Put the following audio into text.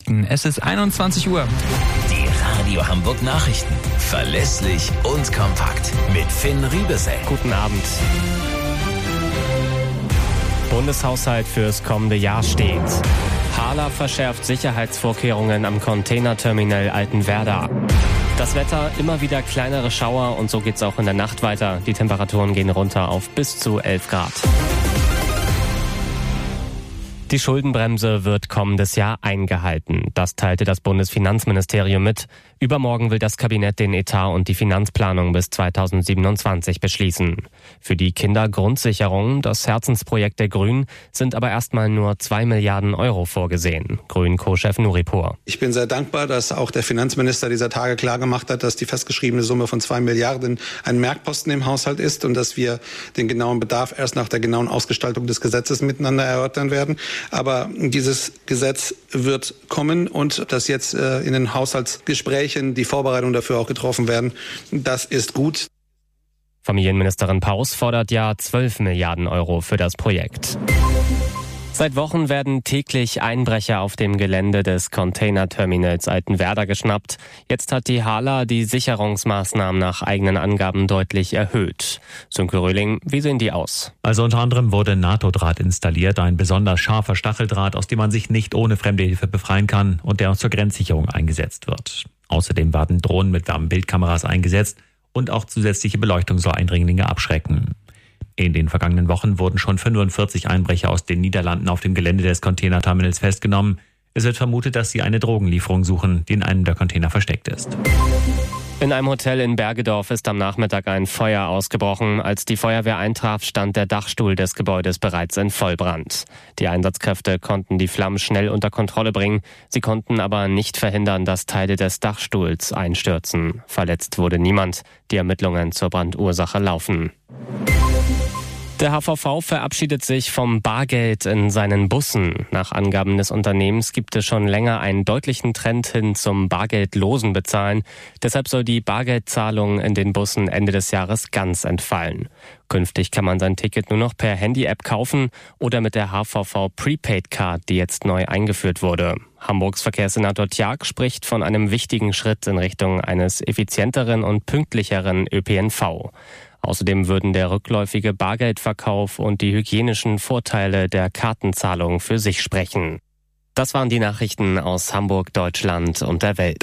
Nachrichten. Es ist 21 Uhr. Die Radio Hamburg Nachrichten. Verlässlich und kompakt. Mit Finn Riebesell. Guten Abend. Bundeshaushalt fürs kommende Jahr steht. Hala verschärft Sicherheitsvorkehrungen am Containerterminal Altenwerda. Das Wetter, immer wieder kleinere Schauer und so geht's auch in der Nacht weiter. Die Temperaturen gehen runter auf bis zu 11 Grad. Die Schuldenbremse wird kommendes Jahr eingehalten. Das teilte das Bundesfinanzministerium mit. Übermorgen will das Kabinett den Etat und die Finanzplanung bis 2027 beschließen. Für die Kindergrundsicherung, das Herzensprojekt der Grünen, sind aber erstmal nur 2 Milliarden Euro vorgesehen. Grünen-Co-Chef Nuripur. Ich bin sehr dankbar, dass auch der Finanzminister dieser Tage klargemacht hat, dass die festgeschriebene Summe von 2 Milliarden ein Merkposten im Haushalt ist und dass wir den genauen Bedarf erst nach der genauen Ausgestaltung des Gesetzes miteinander erörtern werden. Aber dieses Gesetz wird kommen und dass jetzt in den Haushaltsgesprächen die Vorbereitungen dafür auch getroffen werden, das ist gut. Familienministerin Paus fordert ja 12 Milliarden Euro für das Projekt. Seit Wochen werden täglich Einbrecher auf dem Gelände des Containerterminals Altenwerda geschnappt. Jetzt hat die Hala die Sicherungsmaßnahmen nach eigenen Angaben deutlich erhöht. Sönke Röhling, wie sehen die aus? Also unter anderem wurde NATO-Draht installiert, ein besonders scharfer Stacheldraht, aus dem man sich nicht ohne fremde Hilfe befreien kann und der auch zur Grenzsicherung eingesetzt wird. Außerdem werden Drohnen mit Wärmebildkameras eingesetzt und auch zusätzliche Beleuchtung soll Eindringlinge abschrecken. In den vergangenen Wochen wurden schon 45 Einbrecher aus den Niederlanden auf dem Gelände des Containerterminals festgenommen. Es wird vermutet, dass sie eine Drogenlieferung suchen, die in einem der Container versteckt ist. In einem Hotel in Bergedorf ist am Nachmittag ein Feuer ausgebrochen. Als die Feuerwehr eintraf, stand der Dachstuhl des Gebäudes bereits in Vollbrand. Die Einsatzkräfte konnten die Flammen schnell unter Kontrolle bringen. Sie konnten aber nicht verhindern, dass Teile des Dachstuhls einstürzen. Verletzt wurde niemand. Die Ermittlungen zur Brandursache laufen. Der HVV verabschiedet sich vom Bargeld in seinen Bussen. Nach Angaben des Unternehmens gibt es schon länger einen deutlichen Trend hin zum bargeldlosen Bezahlen. Deshalb soll die Bargeldzahlung in den Bussen Ende des Jahres ganz entfallen. Künftig kann man sein Ticket nur noch per Handy-App kaufen oder mit der HVV Prepaid Card, die jetzt neu eingeführt wurde. Hamburgs Verkehrssenator Tjag spricht von einem wichtigen Schritt in Richtung eines effizienteren und pünktlicheren ÖPNV. Außerdem würden der rückläufige Bargeldverkauf und die hygienischen Vorteile der Kartenzahlung für sich sprechen. Das waren die Nachrichten aus Hamburg, Deutschland und der Welt.